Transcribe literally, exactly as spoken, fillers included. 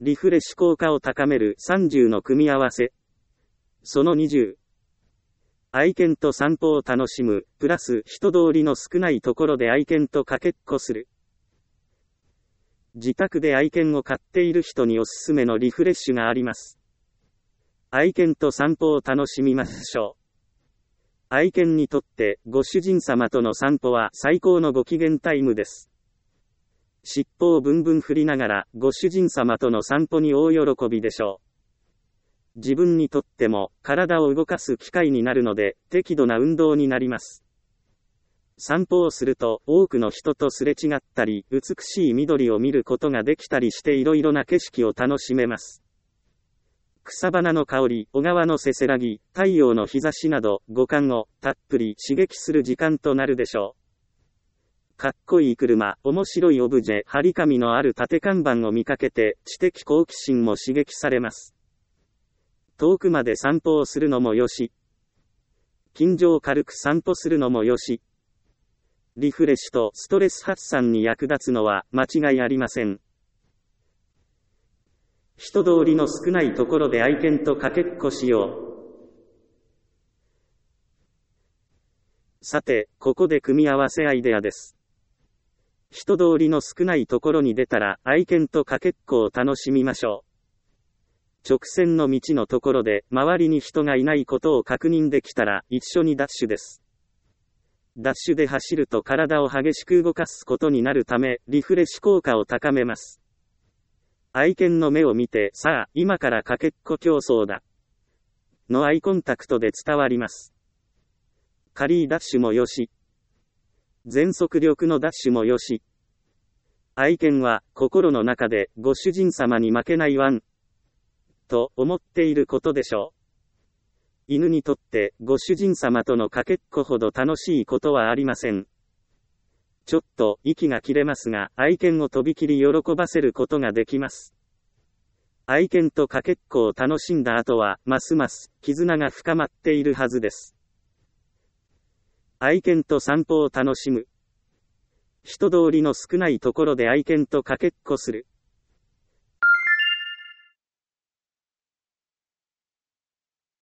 リフレッシュ効果を高めるさんじゅうの組み合わせ。そのにじゅう。愛犬と散歩を楽しむ、プラス人通りの少ないところで愛犬とかけっこする。自宅で愛犬を飼っている人におすすめのリフレッシュがあります。愛犬と散歩を楽しみましょう。愛犬にとってご主人様との散歩は最高のご機嫌タイムです。尻尾をブンブン振りながらご主人様との散歩に大喜びでしょう。自分にとっても体を動かす機会になるので適度な運動になります。散歩をすると多くの人とすれ違ったり美しい緑を見ることができたりしていろいろな景色を楽しめます。草花の香り、小川のせせらぎ、太陽の日差しなど五感をたっぷり刺激する時間となるでしょう。かっこいい車、面白いオブジェ、張り紙のある縦看板を見かけて知的好奇心も刺激されます。遠くまで散歩をするのもよし、近所を軽く散歩するのもよし、リフレッシュとストレス発散に役立つのは間違いありません。人通りの少ないところで愛犬とかけっこしよう。さて、ここで組み合わせアイデアです。人通りの少ないところに出たら愛犬とかけっこを楽しみましょう。直線の道のところで周りに人がいないことを確認できたら一緒にダッシュです。ダッシュで走ると体を激しく動かすことになるためリフレッシュ効果を高めます。愛犬の目を見て、さあ、今からかけっこ競争だ。のアイコンタクトで伝わります。軽いダッシュもよし。全速力のダッシュもよし。愛犬は心の中でご主人様に負けないワン。と思っていることでしょう。犬にとってご主人様とのかけっこほど楽しいことはありません。ちょっと息が切れますが、愛犬をとびきり喜ばせることができます。愛犬とかけっこを楽しんだ後は、ますます絆が深まっているはずです。愛犬と散歩を楽しむ。人通りの少ないところで愛犬とかけっこする。